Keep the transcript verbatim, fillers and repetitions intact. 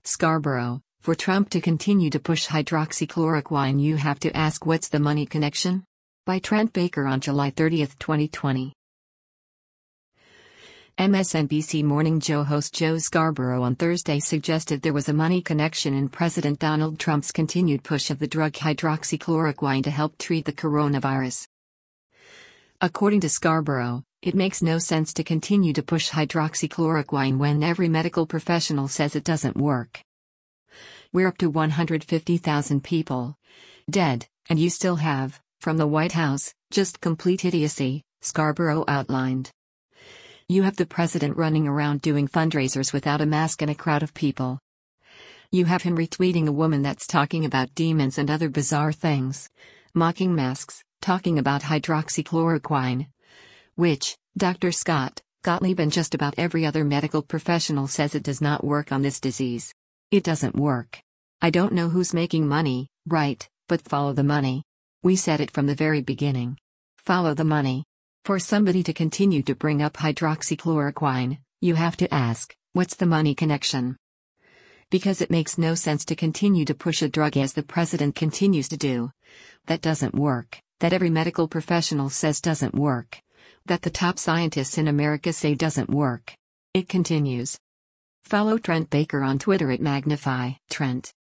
Scarborough, for Trump to continue to push hydroxychloroquine, you have to ask, what's the money connection? By Trent Baker on July thirtieth, twenty twenty. M S N B C Morning Joe host Joe Scarborough on Thursday suggested there was a money connection in President Donald Trump's continued push of the drug hydroxychloroquine to help treat the coronavirus. According to Scarborough, it makes no sense to continue to push hydroxychloroquine when every medical professional says it doesn't work. We're up to one hundred fifty thousand people dead, and you still have, from the White House, just complete idiocy, Scarborough outlined. You have the president running around doing fundraisers without a mask and a crowd of people. You have him retweeting a woman that's talking about demons and other bizarre things, mocking masks, talking about hydroxychloroquine, which, Doctor Scott Gottlieb and just about every other medical professional says it does not work on this disease. It doesn't work. I don't know who's making money, right, but follow the money. We said it from the very beginning. Follow the money. For somebody to continue to bring up hydroxychloroquine, you have to ask, what's the money connection? Because it makes no sense to continue to push a drug as the president continues to do. That doesn't work, that every medical professional says doesn't work, that the top scientists in America say doesn't work. It continues. Follow Trent Baker on Twitter at Magnify Trent.